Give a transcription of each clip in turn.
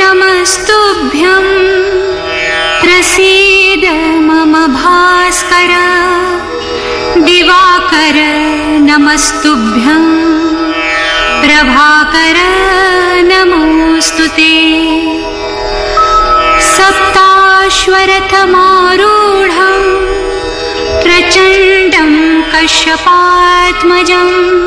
नमस्तुभ्यं प्रसीद मम भास्कर दिवाकर नमस्तुभ्यं प्रभाकर नमोस्तुते सप्ताश्वरथमारूढं प्रचण्डं कश्यपात्मजं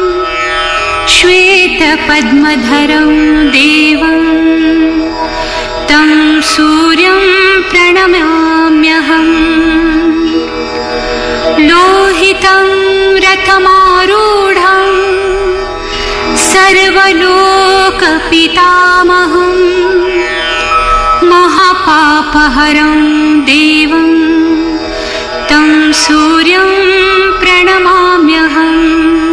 श्वेतपद्मधरं देवं तं सूर्यं प्रणमाम्यहम् लोहितं रथमारूढं सर्वलोकपितामहं महापापहरं देवं तं सूर्यं प्रणमाम्यहम्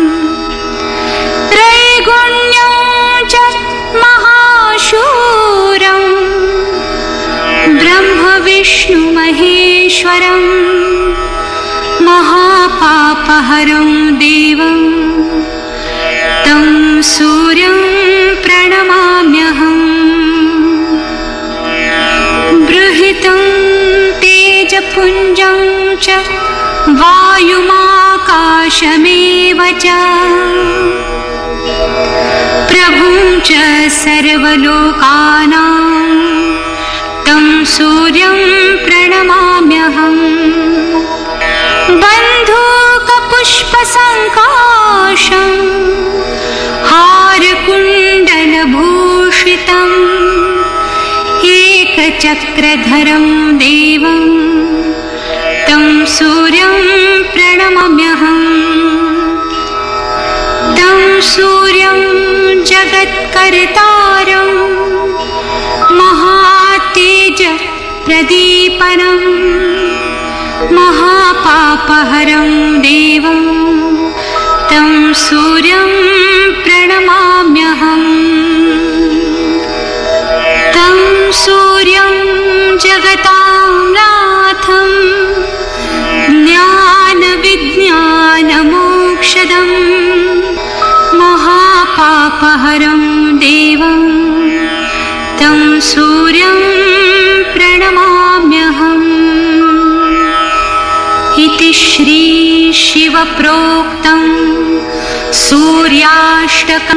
त्रैगुण्यं च महाशूरं ब्रह्म विष्णु महेश्वरं महापापहरं देवं तं सूर्यं प्रणमाम्यहम् बृहतं तेजपुञ्जं च वायुमाकाशमेव च प्रभुं च सर्वलोकानां तं सूर्यं प्रणमाम्यहम् बन्धूकपुष्पसङ्काशं हारकुण्डलभूषितम् एकचक्रधरं देवं तं सूर्यं प्रणमाम्यहम् तं सूर्यं जगत्कर्तारं महातेज प्रदीपनं महापापहरं देवं तं सूर्यं प्रणमाम्यहम् तं सूर्यं जगतां नाथं ज्ञानविज्ञानमोक्षदं महापापहरं देवं तं सूर्यं प्रणमाम्यहम् इति श्री शिवप्रोक्तं सूर्याष्टकं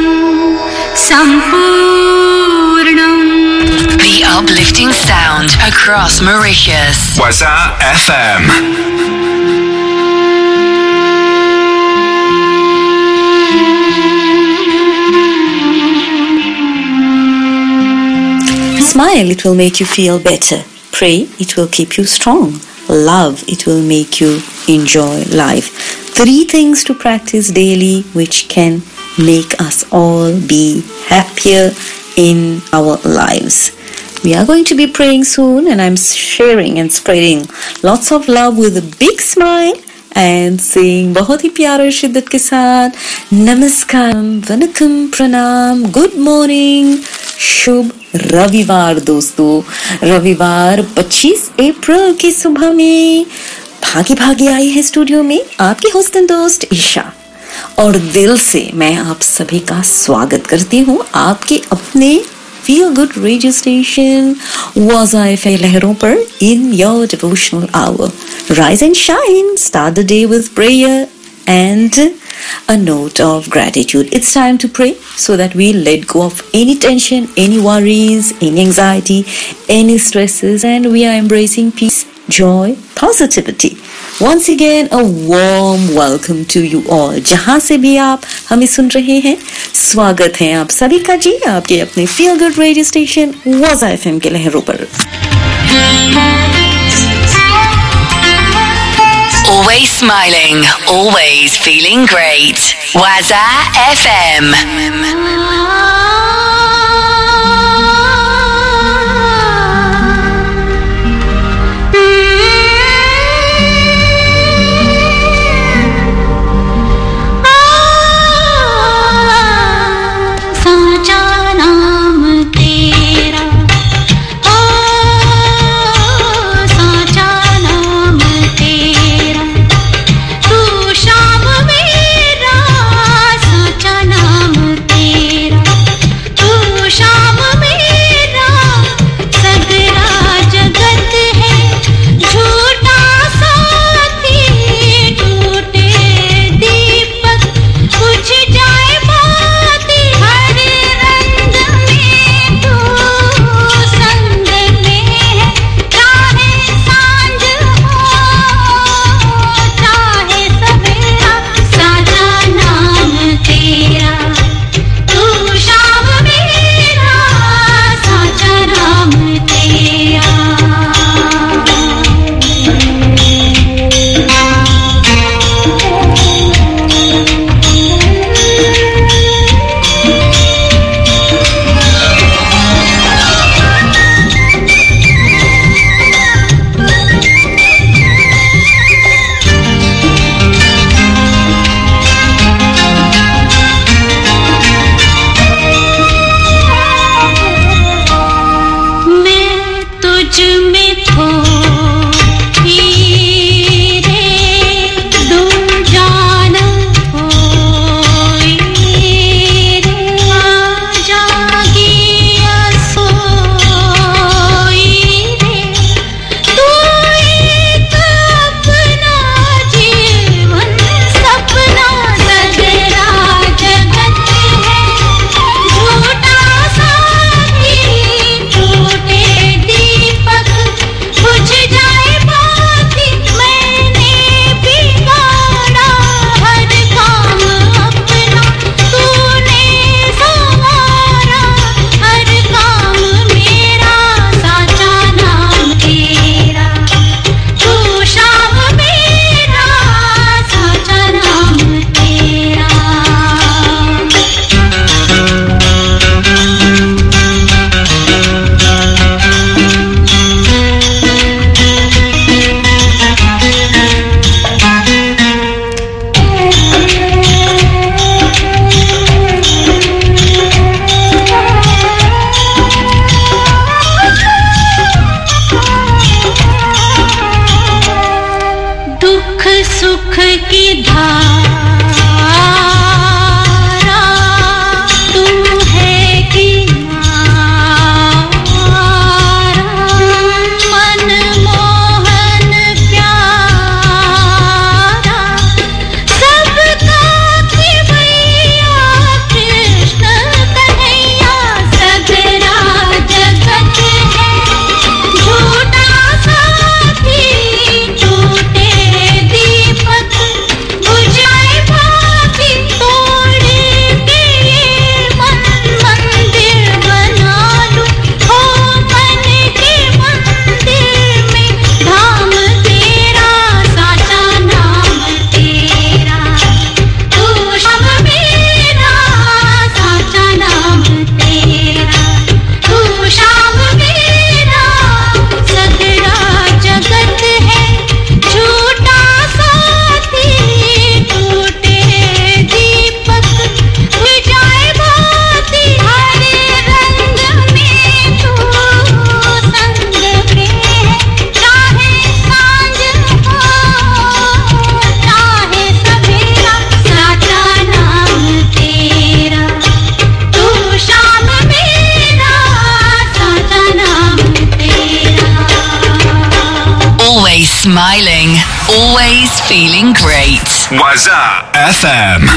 सम्पूर्णम्. The uplifting sound across Mauritius. Waza FM. Smile, it will make you feel better. Pray, it will keep you strong. Love, it will make you enjoy life. 3 things to practice daily which can make us all be happier in our lives. We are going to be praying soon, and I'm sharing and spreading lots of love with a big smile and saying बहुत ही प्यार और शिद्दत के साथ नमस्कार, वनकम, प्रणाम, good morning, शुभ रविवार दोस्तों। रविवार 25 अप्रैल की सुबह में भागी भागी आई है स्टूडियो में आपकी होस्ट एंड दोस्त ईशा, और दिल से मैं आप सभी का स्वागत करती हूँ आपके अपने Feel Good Radio Station Waza FM लहरों पर in your devotional hour. Rise and shine. Start the day with prayer and a note of gratitude. It's time to pray so that we let go of any tension, any worries, any anxiety, any stresses, and we are embracing peace, joy, positivity. Once again, a warm welcome to you all. जहाँ से भी आप हमें सुन रहे हैं, स्वागत है आप सभी का जी आपके अपने Feel Good Radio Station Waza FM के लहरों पर। Always smiling, always feeling great. Waza FM. तेरा smiling, always feeling great. Waza FM.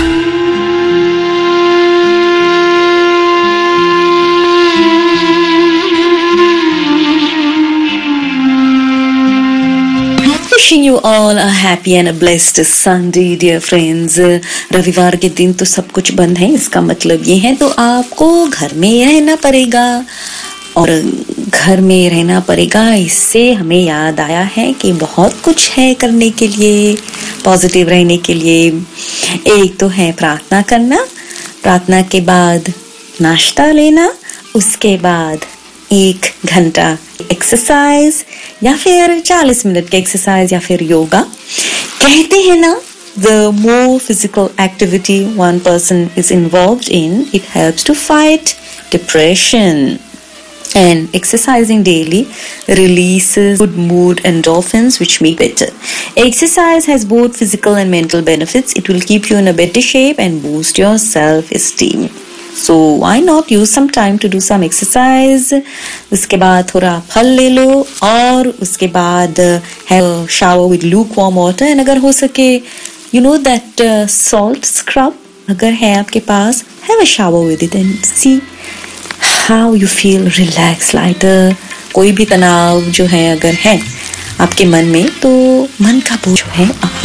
Wishing you all a happy and a blessed Sunday, dear friends. रविवार के दिन तो सब कुछ बंद है, इसका मतलब ये है तो आपको घर में रहना पड़ेगा और घर में रहना पड़ेगा। इससे हमें याद आया है कि बहुत कुछ है करने के लिए, पॉजिटिव रहने के लिए। एक तो है प्रार्थना करना, प्रार्थना के बाद नाश्ता लेना, उसके बाद 1 घंटा एक्सरसाइज या फिर 40 मिनट के एक्सरसाइज या फिर योगा। कहते हैं ना, the more physical activity one person is involved in, it helps to fight depression. And exercising daily releases good mood endorphins which make better. Exercise has both physical and mental benefits. It will keep you in a better shape and boost your self-esteem. So why not use some time to do some exercise? उसके बाद थोड़ा फल ले लो और उसके बाद have a shower with lukewarm water. And अगर हो सके, you know that salt scrub अगर है आपके पास, have a shower with it and see how you feel relaxed, lighter. कोई भी तनाव जो है अगर है आपके मन में, तो मन का बोझ है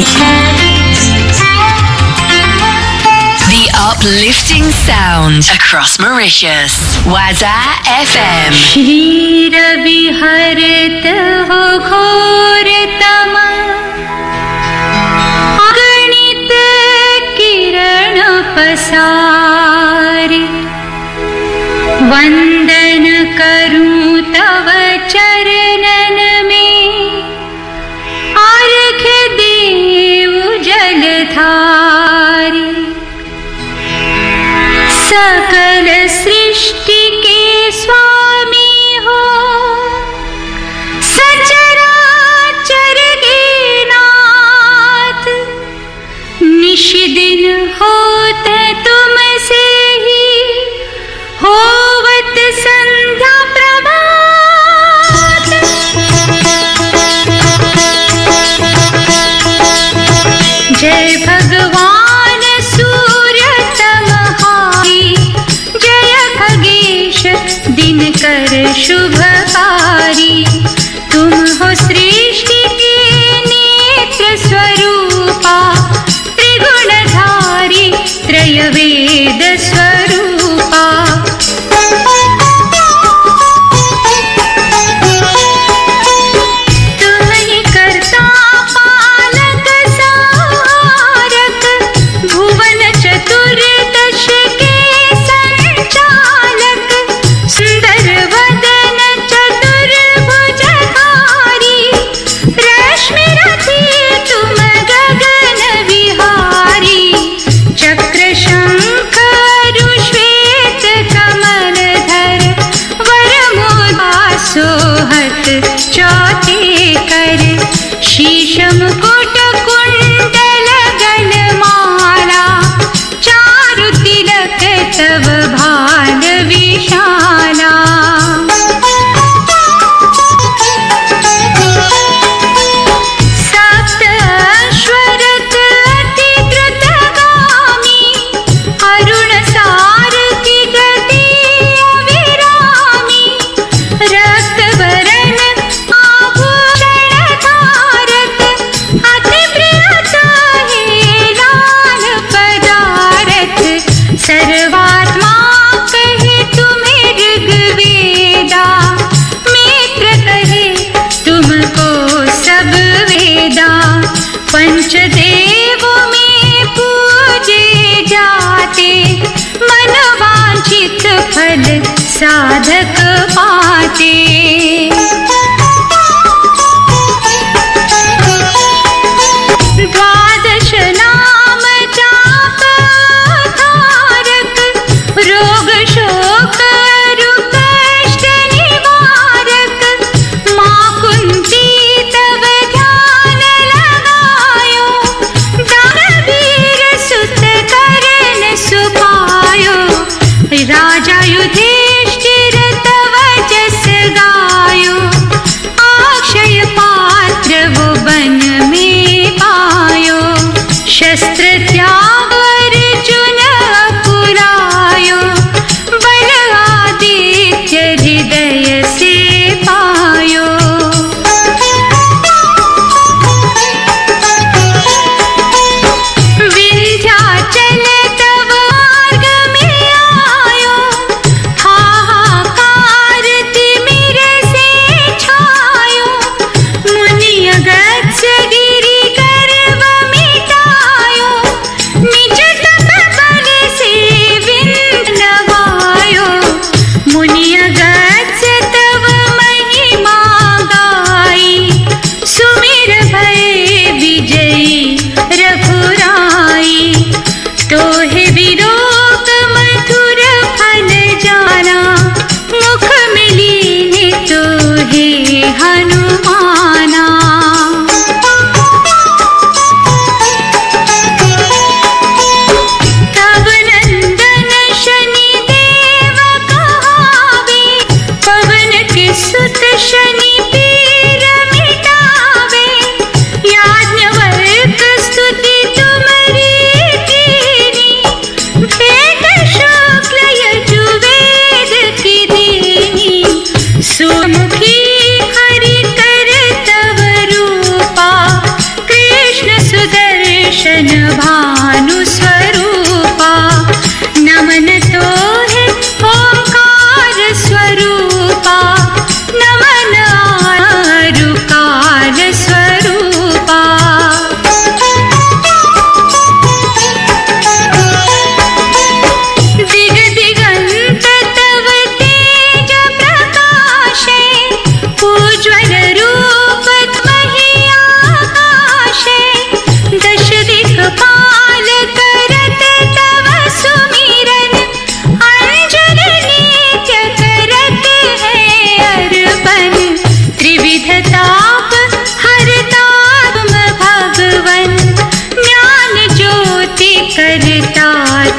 The uplifting sound across Mauritius. Waza FM. Shri Ravi हरत हो घोर तमा, अगणित किरण पसारे, वंदन करूं तव चरणन में, अर्घ्य देव जलधारी। सकल सृष्टि के स्वामी हो, सचराचर के नाथ, निश दिन होते तुमसे ही, होवत संध्या प्रभात। जय भगवान सूर्य तमहारी, जय खगेश दिनकर शुभकारी। तुम हो सृष्टि के नेत्र स्वरूपा, त्रिगुणधारी त्रयवेद स्वरूपा। तुम ही कर्ता पालक संहारक, भुवन चतुर्दश के संचालक। सुंदर वदन चतुर्भुजधारी, रश्मि रथी तुम गगन विहारी। चक्र शंख श्वेत कमलधर, वरमुदा सोहत चौथे कर। शीश मुकुट कुंडल गलमाला, चारु तिलक तव भाल विशाला। सप्त अश्वरथ अति द्रुतगामी, अरुण सारथि गति अविरामी। रक्त वरण आभूषण धारक, अति प्रिय हे लाल पदारथ। सर्वात्मा कहे तुम्हें ऋग्वेदा, मित्र कहे तुमको सब वेदा। पंचदेवों में पूजे जाते, मनवांछित फल साधक पाते। द्वादश नाम जाप धारक, रोग शोक रुक कष्ट निवारक। माँ कुंती तव ध्यान लगायो, दानवीर सुत करण सुपायो। राजा युधिष्ठिर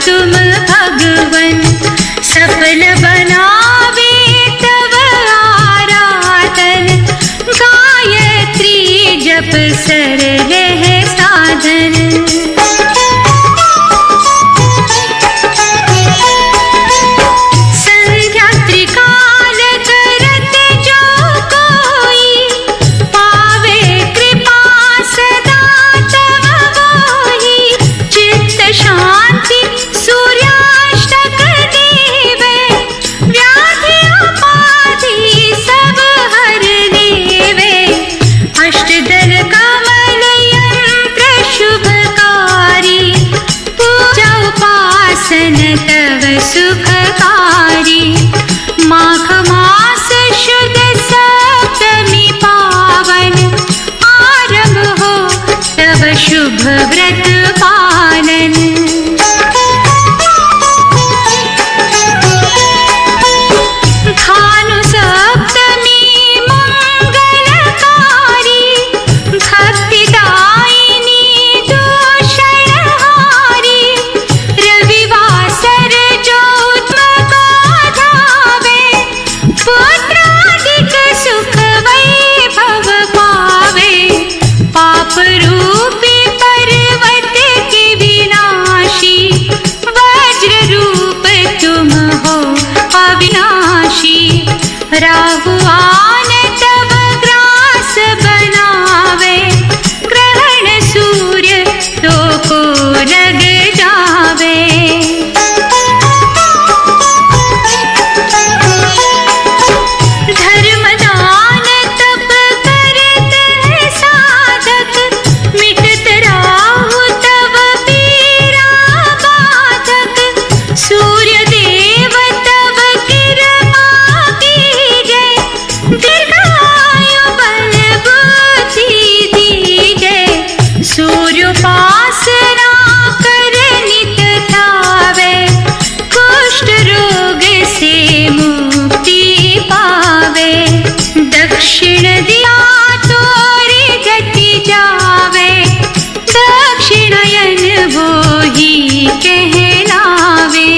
तुम भगवन सफल बनावे तव आराधन गायत्री जप सरल है साधन संध्या त्रिकाल करत जो कोई पावे कृपा सदा तव मोहि चित्त शांति सूर्याष्टक देवे व्याधि उपाधि सब हर लेवे अष्टदल कमल यंत्र शुभकारी पूजा उपासन तव सुखकारी माघ मास शुद्ध सप्तमी पावन आरंभ हो तव शुभ व्रत पालन भानु सप्तमी मंगलकारी भक्तिदायिनी दूषणहारी रविवासर जोत्म को धावे पुत्रादिक सुख वैभव पावे पाप रूपी पर्वत के विनाशी वज्र रूप तुम हो अविनाशी राहु आन तब ग्रास बनावे ग्रहण सूर्य तो को लग जावे धर्म दान तप करत है साधक मिटत राहु तब पीरा बाधक सूर्य देव तब कृपा कीजय दीर्घायु बल बुद्धि दीजय सूर्योपासना कर नित ध्यावे कुष्ठ रोग से मुक्ति पावे दक्षिण दिया तोरे गति जावे दक्षिणायन वो ही कहलावे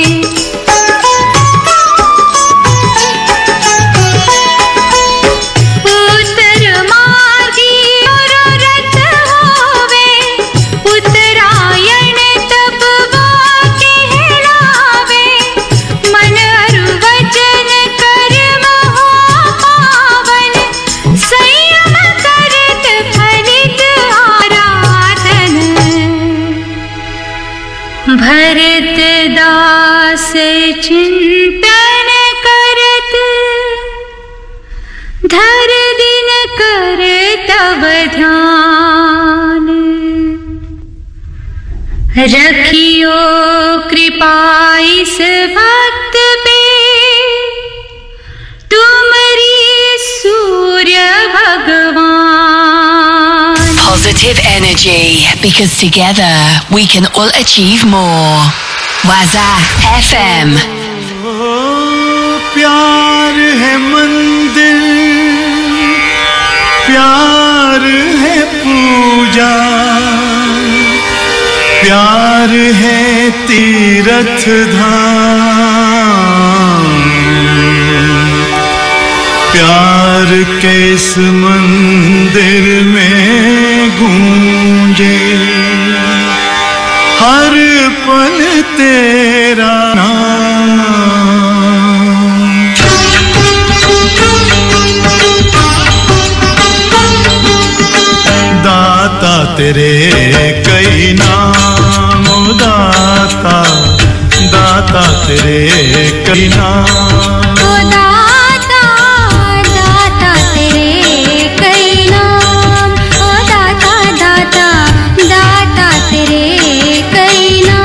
उत्तर मार्गी और रथ होवे उत्तरायण तब वो कहलावे मन अरु वचन कर्म हो पावन संयम करत फलित आराधन भरत दास चिंतन करत धर दिन कर तव ध्यान रखियो कृपा इस भक्त पे तुमरी सूर्य भगवान Positive energy, because together we can all achieve more. Waza FM. प्यार है मंदिर प्यार है पूजा प्यार है तीर्थ धाम प्यार के इस मंदिर में गूंजे हर पल तेरा नाम दाता तेरे कई नाम दाता दाता तेरे कई नाम दाता दाता तेरे कई नाम ओ दाता दाता दाता तेरे कई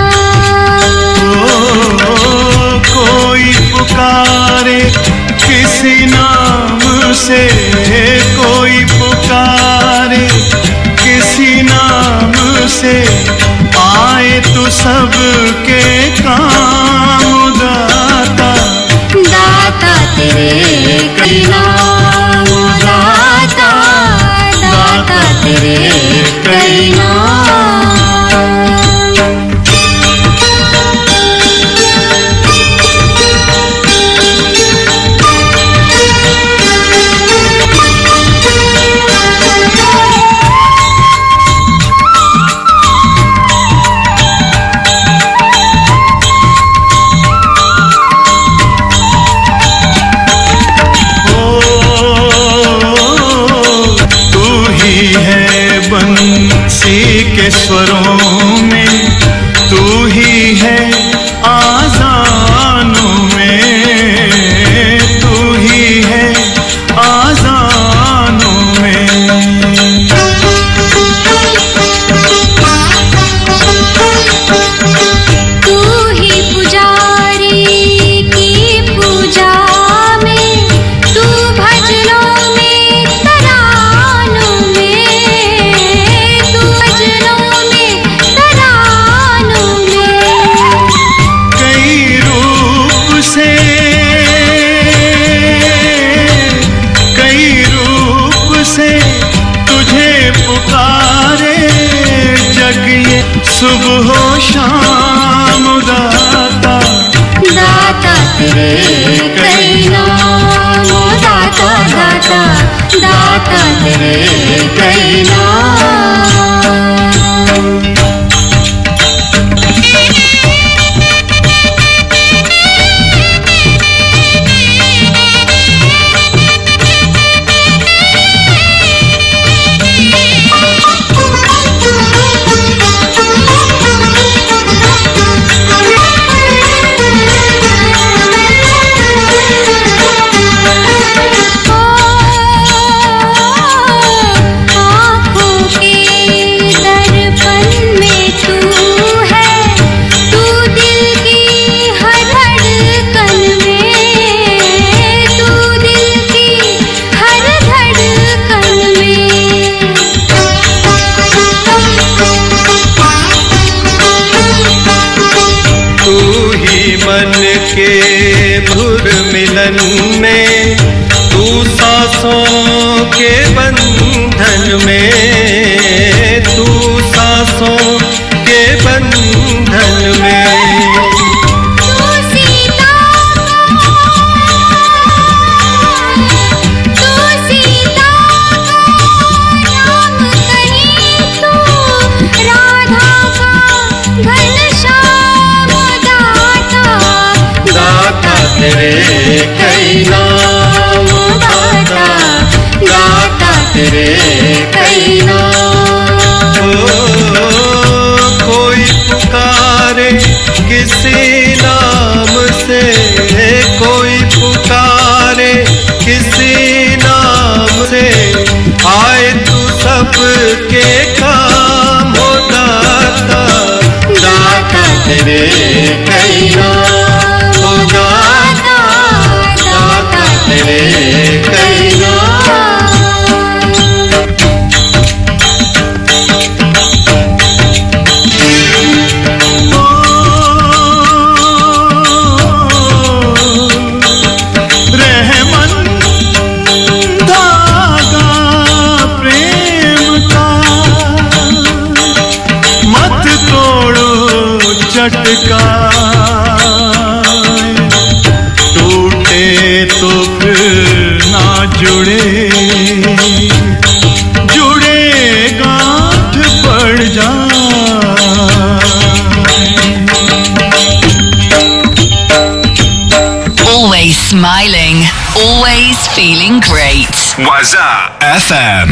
नाम कोई पुकारे किसी नाम से कोई पुकारे किसी नाम से आए तो सबके काम दाता दाता तेरे कई नाम दाता दाता तेरे कई नाम स्वरों में, तू ही है आज़ानों में, तू ही है आज़ानों में। तू ही पुजारी की पूजा में, तू भजनों में तरानों में, तू भजनों में तरानों में। कई रूप से तुझे पुकारे जग ये, सुबह हो शाम दाता, दाता तेरे कई नाम, ओ दाता दाता दाता तेरे कई नाम। मिलन में, तू सांसों के बंधन में, तू सांसों के बंधन में। तू सीता राम कहीं, तू राधा का घनश्याम दाता, दाता तेरे कई नाम, दाता दाता तेरे कई नाम। कोई पुकारे किसी नाम से, कोई पुकारे किसी नाम से, आए तू सबके काम हो दाता, दाता तेरे कई नाम, हो दाता दाता तेरे कई नाम। झटका टूटे तो फिर ना जुड़े, जुड़े गांठ पड़ जाए। Always smiling, always feeling great. Waza FM.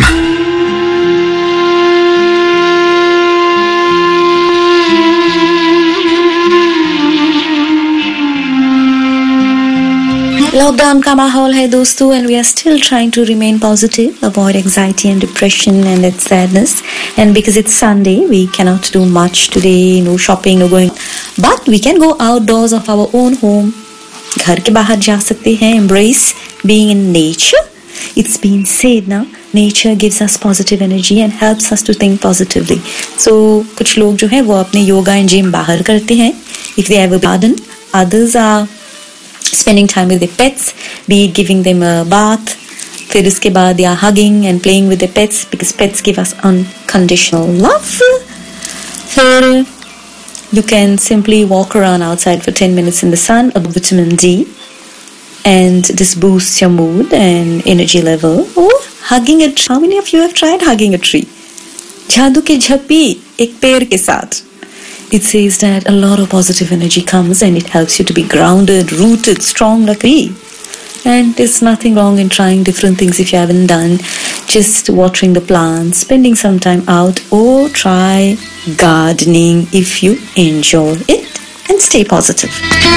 Lockdown का माहौल है दोस्तों, and we are still trying to remain positive, avoid anxiety and depression and its sadness. And because it's Sunday, we cannot do much today, no shopping, no going, but we can go outdoors of our own home. घर के बाहर जा सकते हैं. Embrace being in nature. It's been said now, nature gives us positive energy and helps us to think positively. So कुछ लोग जो है वो अपने योगा एंड जिम बाहर करते हैं. If they have a garden, others are spending time with their pets, be it giving them a bath, फिर उसके बाद या hugging and playing with their pets because pets give us unconditional love. फिर you can simply walk around outside for 10 minutes in the sun, of vitamin D, and this boosts your mood and energy level. Or hugging a tree. How many of you have tried hugging a tree? जादू की झप्पी एक पेड़ के साथ. It says that a lot of positive energy comes and it helps you to be grounded, rooted, strong like a tree. And there's nothing wrong in trying different things if you haven't done. just watering the plants, spending some time out, or try gardening if you enjoy it, and stay positive.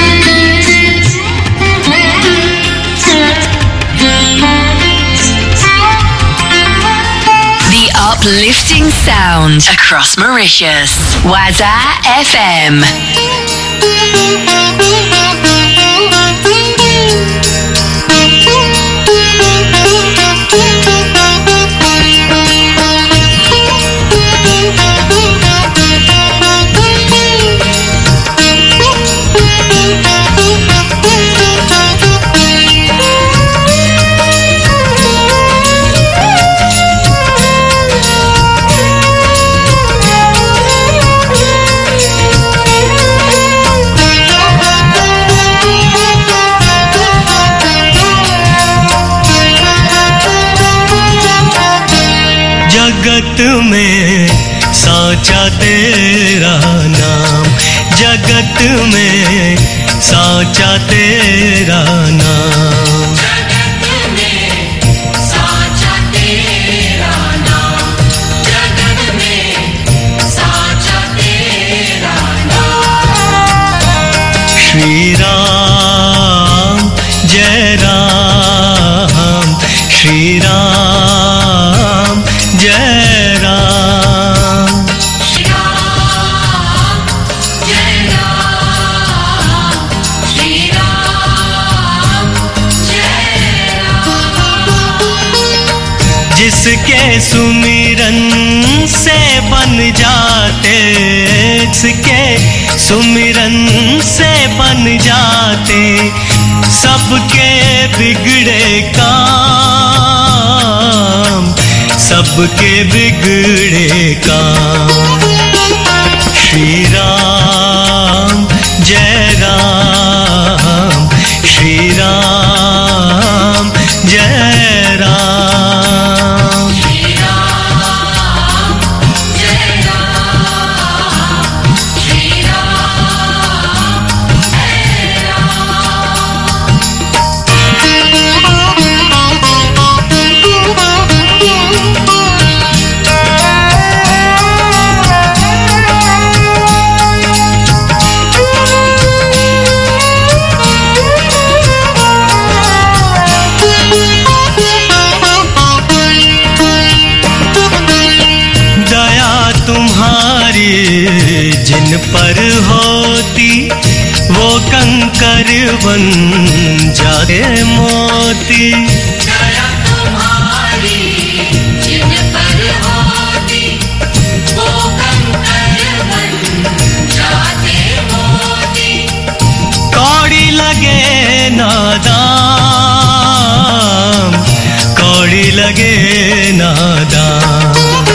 The uplifting sound across Mauritius. Waza FM. जगत में साचा तेरा नाम, जगत में साचा तेरा नाम, जगत में साचा तेरा नाम, जगत में साचा तेरा नाम। श्री राम जय राम, श्री राम जय राम, श्री राम जय राम, श्री राम जय राम। जिसके सुमिरन से बन जाते, जिसके सुमिरन से बन जाते सबके बिगड़े काम, सबके बिगड़े काम। श्री राम जय राम, श्री राम जय राम, श्री राम जय राम, श्री राम जय दया तुम्हारी जिन पर होती वो कंकर बन जाते मोती, दया तुम्हारी जिन पर होती वो कंकर बन जाते मोती। कौड़ी लगे नादाम, कौड़ी लगे नादाम।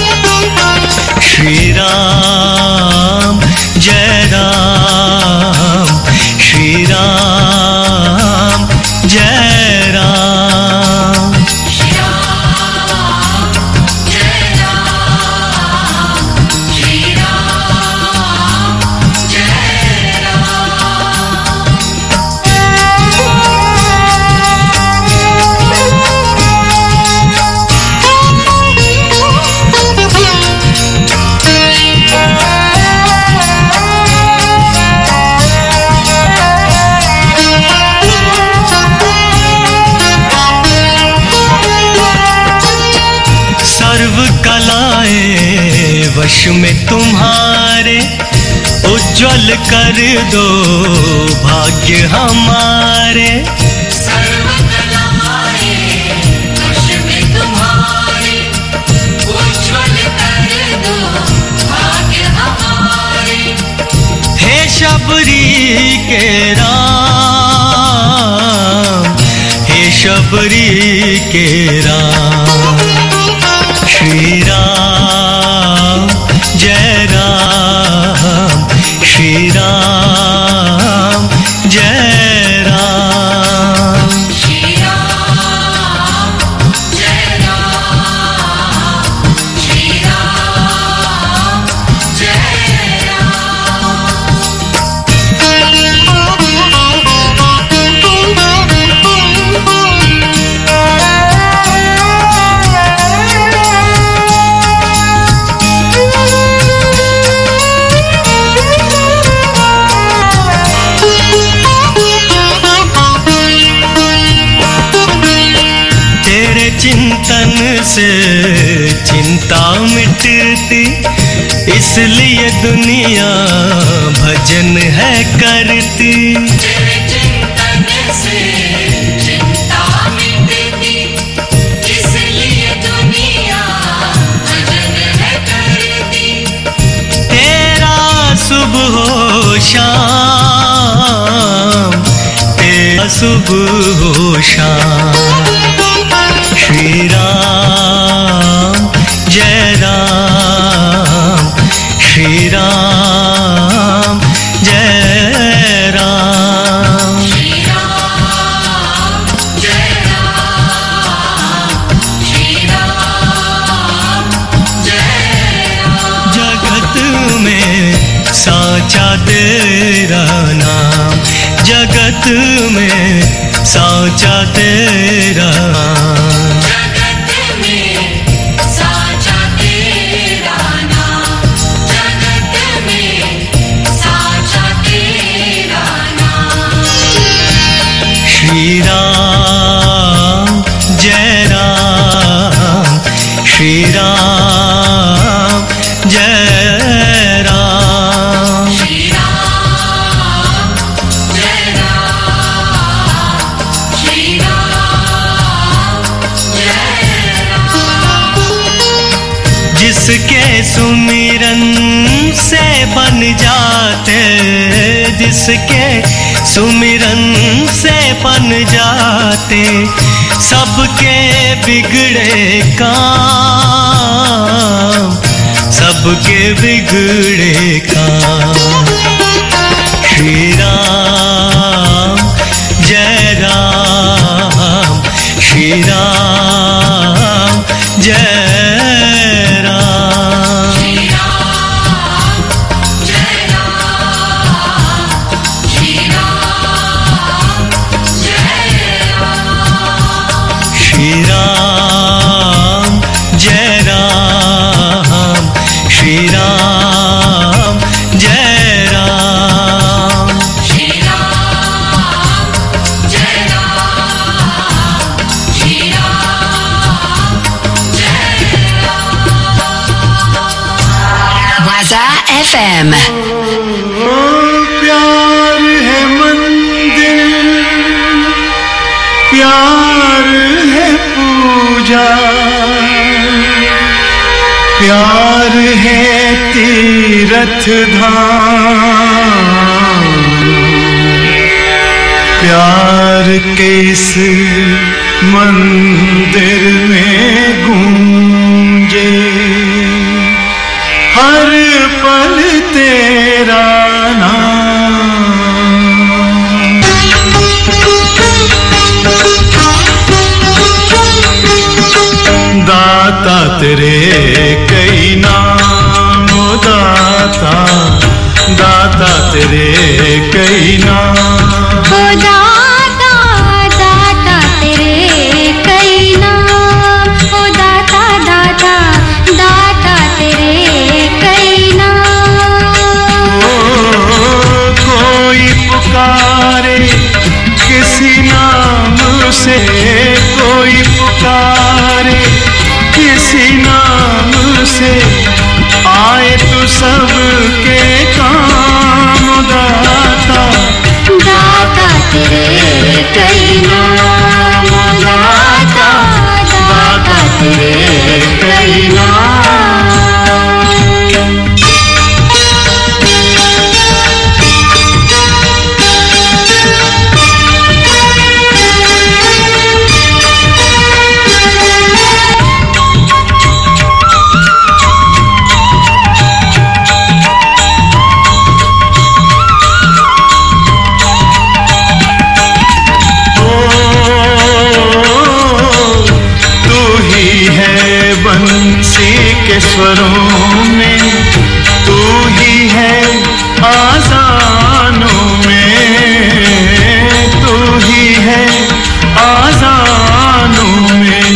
श्री राम जय राम, श्री राम जय राम, श्री राम जय राम, श्री राम जय सर्व कलाएं वश में तुम्हारे, उज्जवल कर दो भाग्य हमारे। सर्व कलाएं वश में तुम्हारे, उज्ज्वल कर दो भाग्य हमारे। हे शबरी के राम, हे शबरी के राम। श्री राम जय राम, श्री राम जय राम, श्री राम जय राम, श्री राम जय राम। तन से चिंता मिटती, इसलिए दुनिया भजन है करती। चिंतन से चिंता मिटती, इसलिए दुनिया भजन है करती। तेरा सुबह हो शाम, तेरा सुबह हो शाम। श्री राम जय राम, श्री राम जय राम। श्री राम जय राम, श्री राम जय राम। जगत में साचा तेरा नाम, जगत में साचा तेरा नाम। जगत में साचा तेरा नाम, जगत में साचा तेरा नाम। श्री राम जय राम, श्री राम जय राम। श्री राम जय राम, श्री राम जय राम। जिसके सुमिरन से बन जाते, जिसके सुमिरन से बन जाते सबके बिगड़े काम, सबके बिगड़े काम। श्री राम जय राम, श्री राम जय राम। श्री राम जय राम, श्री राम जय राम। श्री राम जय राम, श्री राम जय राम। श्री राम जय राम, श्री राम जय राम। Waza FM. ओ प्यार है मंदिर, प्यार है पूजा, प्यार है तीर्थ धाम। प्यार के इस मंदिर में गूंजे हर पल तेरा नाम। दाता तेरे कई नाम, ओ दाता, दाता तेरे कई नाम। ओ दाता दाता तेरे कई नाम, ओ दाता दाता दाता तेरे कई नाम। ओ कोई पुकारे किसी नाम से, कोई पुकारे किसी नाम से, आए तो सबके काम। दाता दाता तेरे कई नाम, ओ दाता दाता तेरे कई नाम। बंसी के स्वरों में, तू ही है आजानों में, तू ही है आजानों में।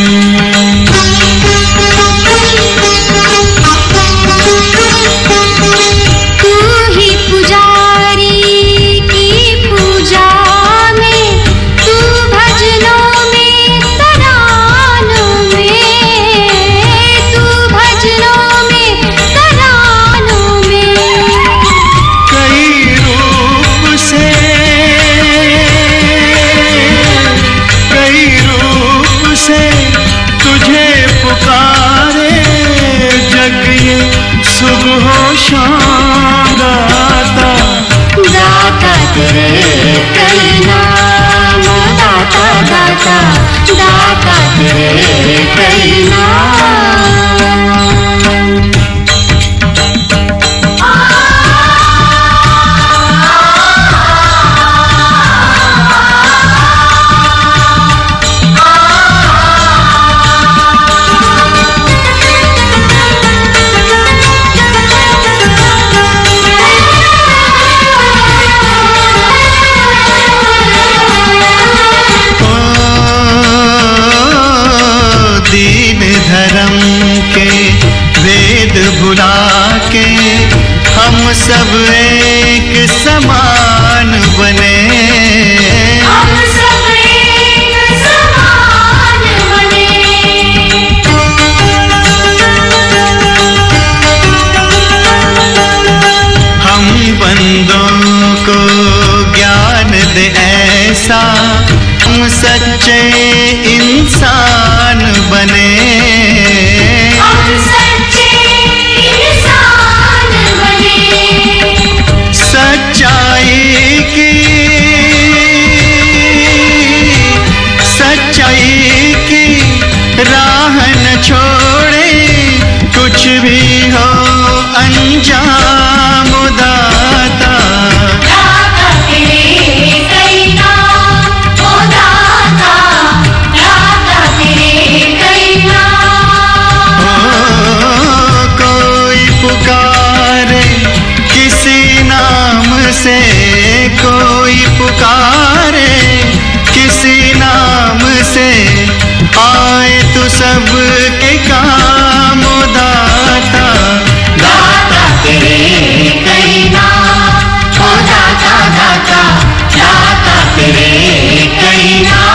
तू ही पुजारी की पूजा में, तू भजनों में तरानों में। से तुझे पुकारे जग ये सुबह शाम गाता गाता तेरे कई नाम दाता दाता दाता तेरे कई नाम भुला के हम सब एक समान बने हम सब एक समान बने हम बंदों को ज्ञान दे ऐसा हम सच्चे इंसान बने राह न छोड़े कुछ भी हो अंजाम दाता दाता तेरे कई नाम ओ दाता दाता तेरे कई नाम कोई पुकारे किसी नाम से कोई पुकारे किसी नाम से आए तो सब के काम दाता दाता तेरे कई नाम ओ दाता दाता दाता तेरे कई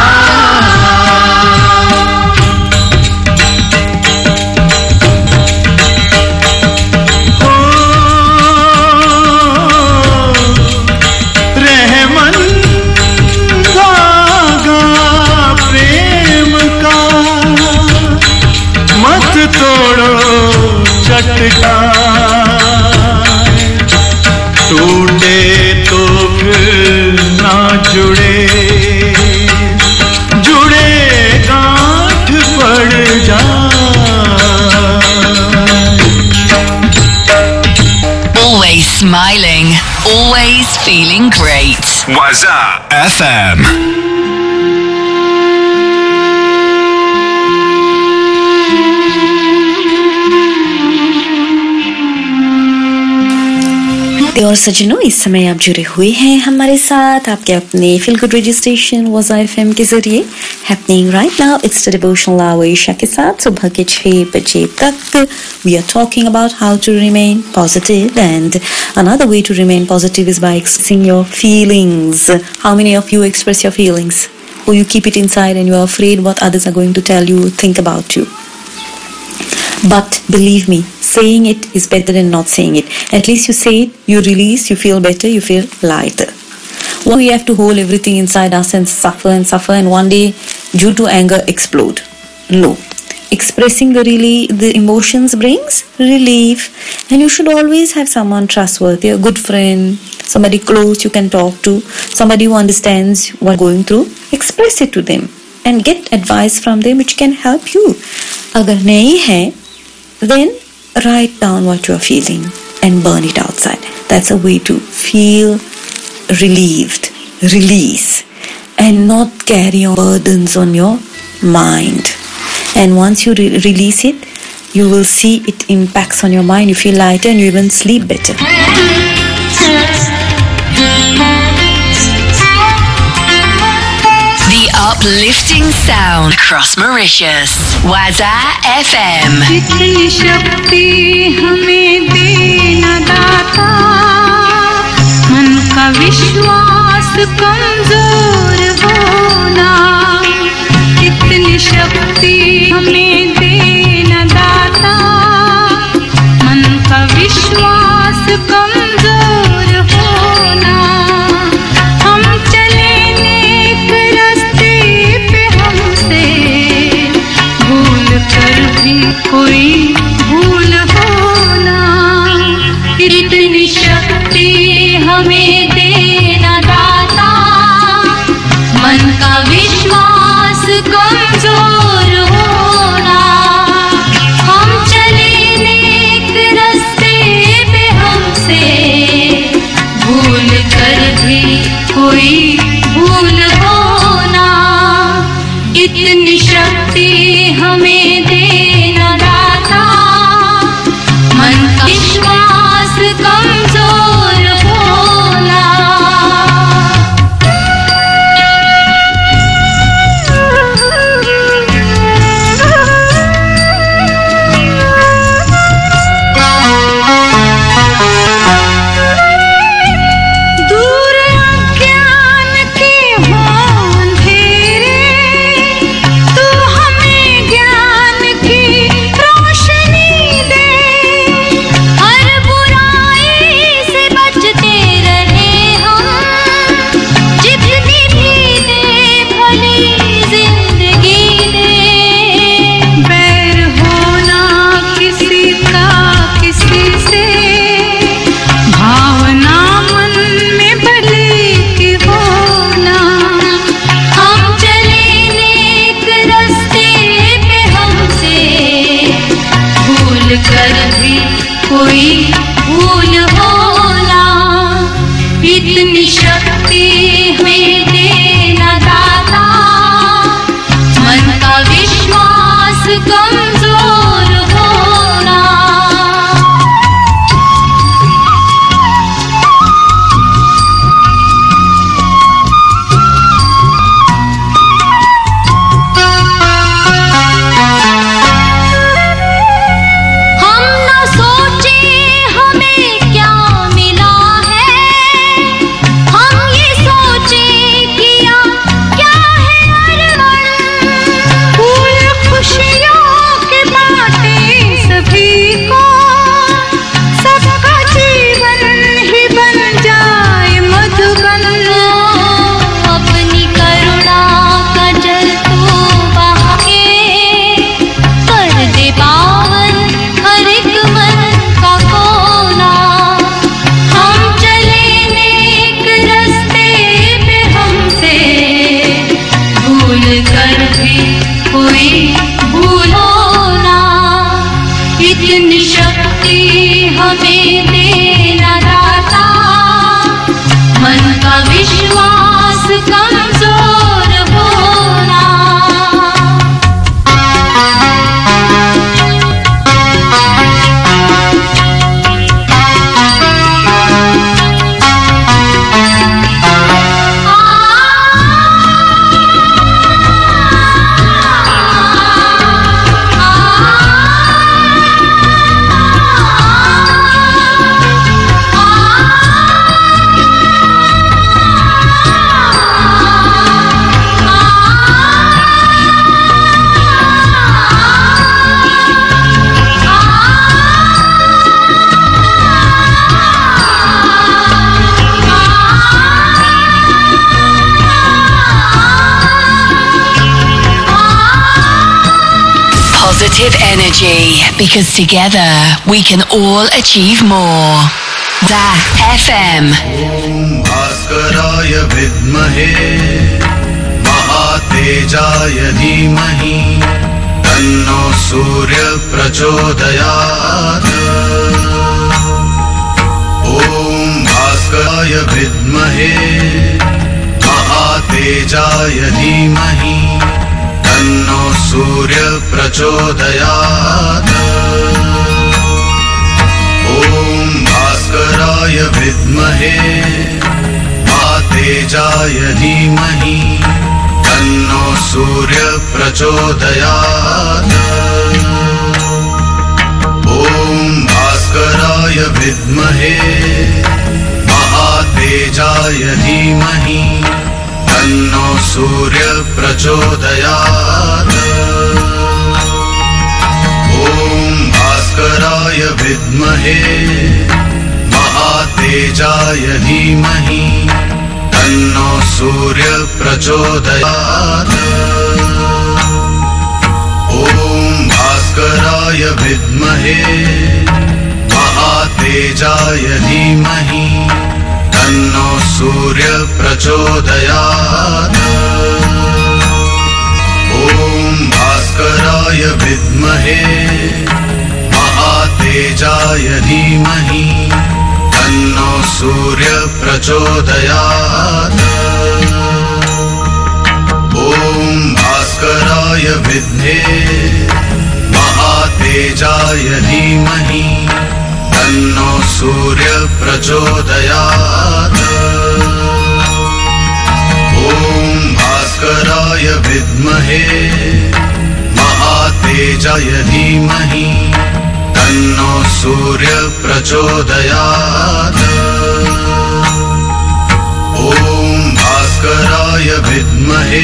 नाम हो रहमन धागा प्रेम का मत तोड़ो चटकान टूटे तो फिर ना जुड़े जुड़े गांठ पड़ जाए Always smiling, always feeling great. Waza FM. और सजनों, इस समय आप जुड़े हुए हैं हमारे साथ आपके अपने feel good registration Waza FM के जरिए happening right now. It's the devotional hour Isha के साथ सुबह के 6 बजे तक we are talking about how to remain positive and another way to remain positive is by expressing your feelings. How many of you express your feelings or you keep it inside and you are afraid what others are going to tell you, think about you? But believe me, saying it is better than not saying it. At least you say it, you release, you feel better, you feel lighter. Why we have to hold everything inside us and suffer and one day due to anger explode? No. Expressing the emotions brings relief, and you should always have someone trustworthy, a good friend, somebody close you can talk to, somebody who understands what you're going through. Express it to them and get advice from them which can help you. Agar nahi hai, then write down what you are feeling and burn it outside. That's a way to feel relieved, release, and not carry on burdens on your mind. And once you release it, you will see it impacts on your mind. You feel lighter and you even sleep better. The uplifting sound across Mauritius. Waza FM. जितनी शक्ति हमें देना दाता, मन का विश्वास कमजोर होना। इतनी शक्ति हमें देना दाता, मन का विश्वास कमजोर होना। हम चले नेक रास्ते पे हमसे कोई भूल होना। इतनी शक्ति हमें देना दाता, मन का विश्वास कमजोर होना। हम चले नेक रास्ते पे हमसे भूल कर भी कोई भूल होना। इतनी शक्ति हमें देना दाता, मन का विश्वास कमजोर होना। दूर अज्ञान के हों अंधेरे, तू हमें ज्ञान की रोशनी दे। हर बुराई से बचते रहे हम, जितनी भी दे भली जिंदगी दे। बैर होना किसी का किसी से, भावना मन में भली की होना। हम चले नेक रास्ते पे हमसे भूल कर भी कोई भूल होना। इतनी शक्ति हमें देना दाता, मन का विश्वास कमजोर होना। हम न सोचे हमें क्या मिला है, हम ये सोचे किया क्या है अरमान। फूल खुशियों के बाटे सभी को, सबका जीवन ही बन जाए मधुबन। अपनी करुणा का जल तू बहा के, कर दे पावन हर एक मन का कोना। हम चले नेक रास्ते पे हमसे भूल कर भी कोई भूल होना। इतनी शक्ति हमें देना दाता, मन का विश्वास कमजोर होना। Positive energy, because together we can all achieve more. Da FM. ॐ भास्कराय विद्महे महातेजाय धीमहि तन्नो सूर्य प्रचोदयात्। ॐ भास्कराय विद्महे महातेजाय धीमहि तन्नो सूर्य प्रचोदयात्। ॐ भास्कराय विद्महे तेजाय धीमहि तन्नो सूर्य प्रचोदयात्। ॐ भास्कराय विद्महे महातेजाय धीमहि तन्नो सूर्य प्रचोदयात्। ॐ भास्कराय विद्महे महातेजाय धीमहि तन्नो सूर्य प्रचोदयात्। ॐ भास्कराय विद्महे महातेजाय धीमहि तन्नो सूर्य प्रचोदयात्। ॐ भास्कराय विद्महे महातेजाय धीमहि तन्नो सूर्य प्रचोदयात्। ॐ भास्कराय विद्महे महातेजाय धीमहि तन्नो सूर्य प्रचोदयात्। ॐ भास्कराय विद्महे महातेजाय धीमहि तन्नो सूर्य प्रचोदयात्। ॐ भास्कराय विद्महे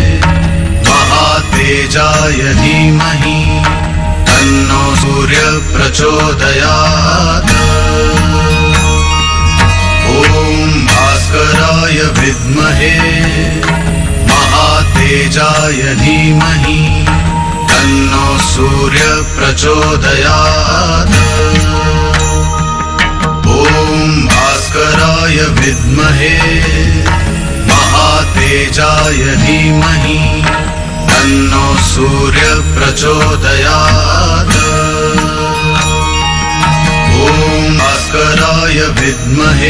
महातेजाय धीमहि तन्नो सूर्य प्रचोदयात्। ॐ भास्कराय विद्महे महातेजाय धीमहि तन्नो सूर्य प्रचोदयात्। ॐ भास्कराय विद्महे महातेजाय धीमहि तन्नो सूर्य प्रचोदयात्। ॐ भास्कराय विद्महे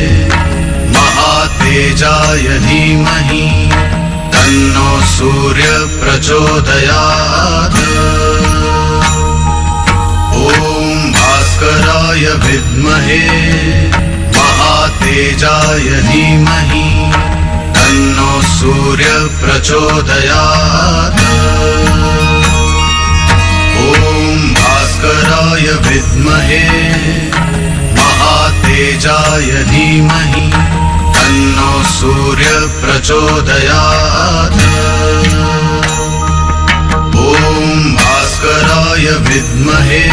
महातेजाय धीमहि तन्नो सूर्य प्रचोदयात्। ॐ भास्कराय विद्महे महातेजाय धीमहि तन्नो सूर्य प्रचोदयात्। ॐ भास्कराय विद्महे महातेजाय धीमहि तन्नो सूर्य प्रचोदयात्। ॐ भास्कराय विद्महे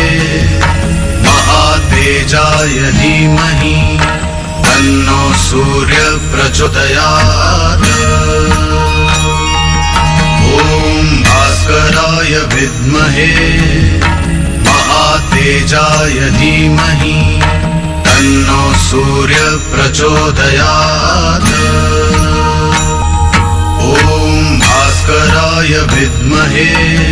महातेजाय धीमहि तन्नो सूर्य प्रचोदयात्। ॐ भास्कराय विद्महे महातेजाय धीमहि तन्नो सूर्य प्रचोदयात्। ॐ भास्कराय विद्महे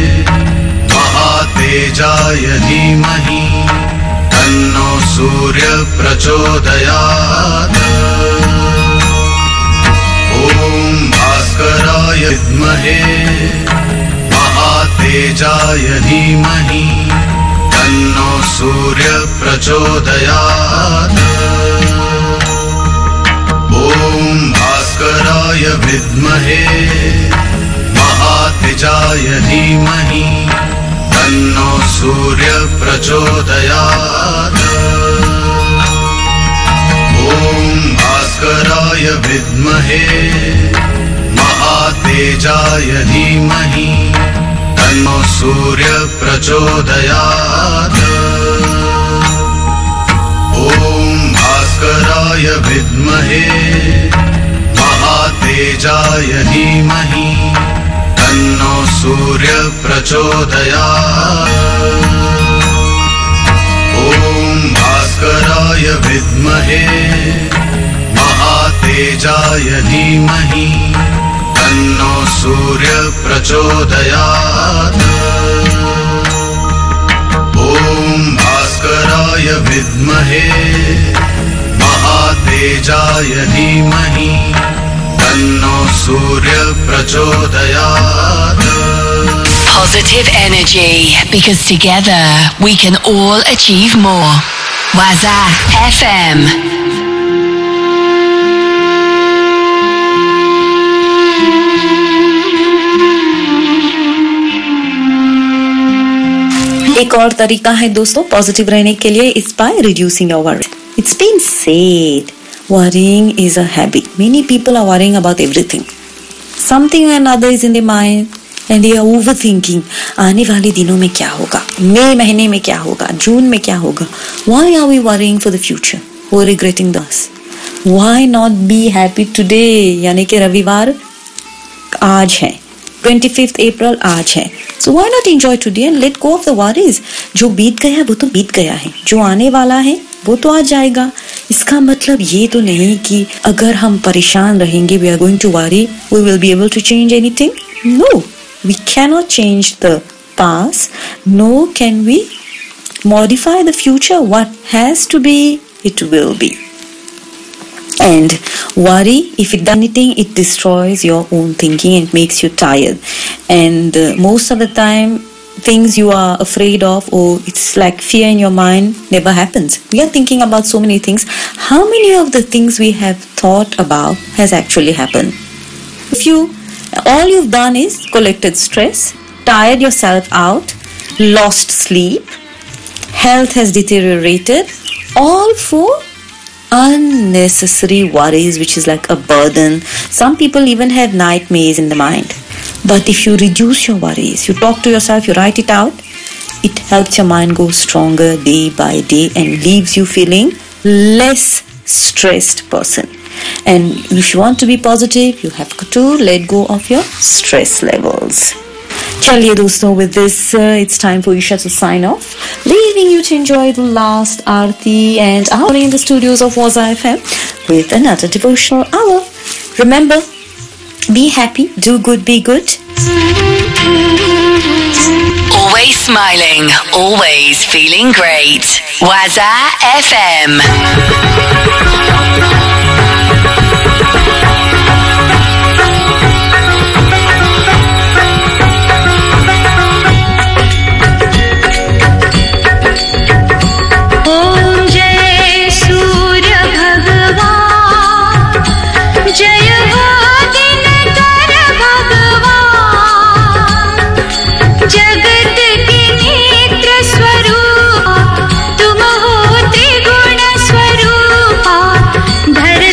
महातेजाय धीमहि तन्नो सूर्य प्रचोदयात्। ॐ भास्कराय विद्महे महातेजाय धीमहि तन्नो सूर्य प्रचोदयात्। ॐ भास्कराय विद्महे महातेजाय धीमहि तन्नो सूर्य प्रचोदयात्। ॐ भास्कराय विद्महे महातेजाय धीमहि तन्नो सूर्य प्रचोदयात्। ॐ भास्कराय विद्महे महातेजाय धीमहि तन्नो सूर्य प्रचोदयात्। ॐ भास्कराय विद्महे महातेजाय धीमहि तन्नो सूर्य प्रचोदयात्। ॐ भास्कराय विद्महे महातेजाय धीमहि तन्नो सूर्य प्रचोदयात्। Positive energy, because together we can all achieve more. Waza FM. एक और तरीका है दोस्तों पॉजिटिव रहने के लिए, it's by reducing your worry. It's been said worrying is a habit. Many people are worrying about everything. Something or another is in their mind and they are overthinking. आने वाले दिनों में क्या होगा, मई महीने में क्या होगा, जून में क्या होगा. Why are we worrying for the future or regretting this? Why not be happy today? यानी कि रविवार आज है, 25th April आज है. So why not enjoy today and let go of the worries? जो बीत गया है वो तो बीत गया है, जो आने वाला है वो तो आ जाएगा. इसका मतलब ये तो नहीं कि अगर हम परेशान रहेंगे, we are going to worry, we will be able to change anything. No, we cannot change the past, nor can we modify the future. What has to be, it will be. And worry, if it does anything, it destroys your own thinking and makes you tired. And most of the time, things you are afraid of, or it's like fear in your mind, never happens. We are thinking about so many things. How many of the things we have thought about has actually happened? All you've done is collected stress, tired yourself out, lost sleep, health has deteriorated, all for unnecessary worries, which is like a burden. Some people even have nightmares in the mind. But if you reduce your worries, you talk to yourself, you write it out, it helps your mind go stronger day by day and leaves you feeling less stressed person. And if you want to be positive, you have to let go of your stress levels. Chaliye dosto, with this, it's time for Isha to sign off, leaving you to enjoy the last Aarti and hour in the studios of Waza FM with another devotional hour. Remember, be happy, do good, be good. Always smiling, always feeling great. Waza FM. धर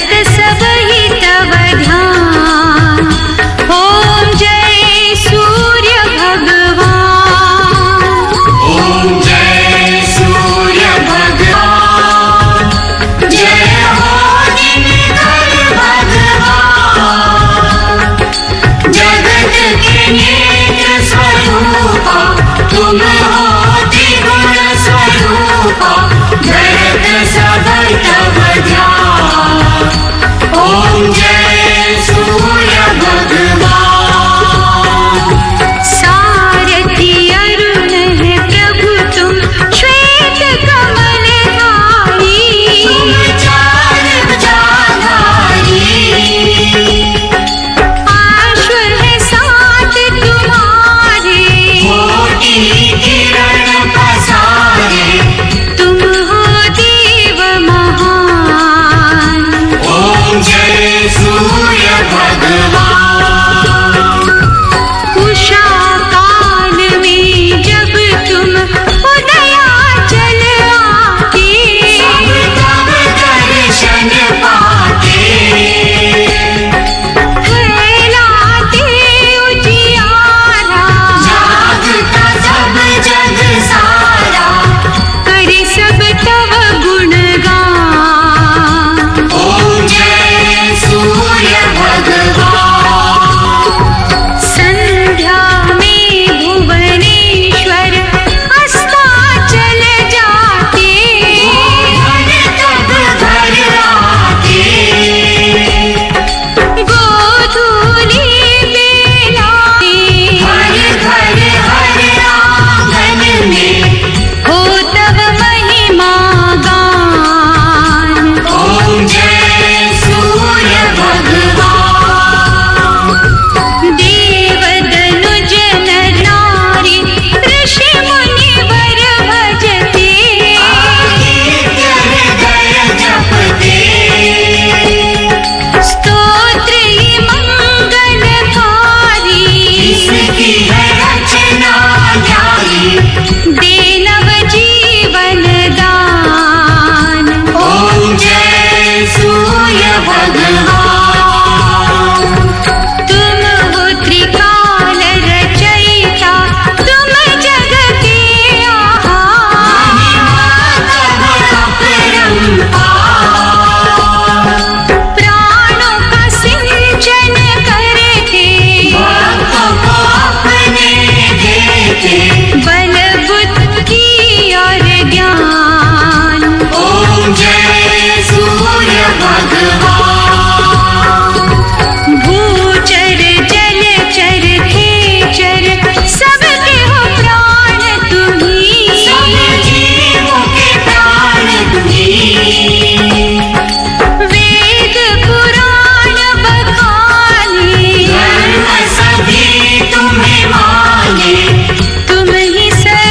माने तुम ही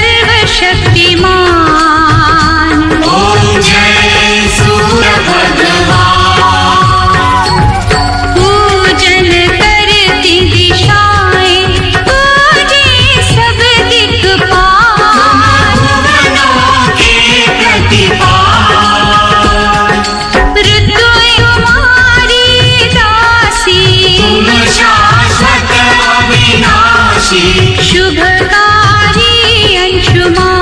सर्वशक्तिमान। ओम जय सूर्य भगवान। पूजन करती दिशाएं पूजे सब दिक्पाल। भुवनों के प्रतिपाल। ऋतु तुम्हारी दासी तुम शाश्वत अविनाशी। शुभकारी अंशुमान।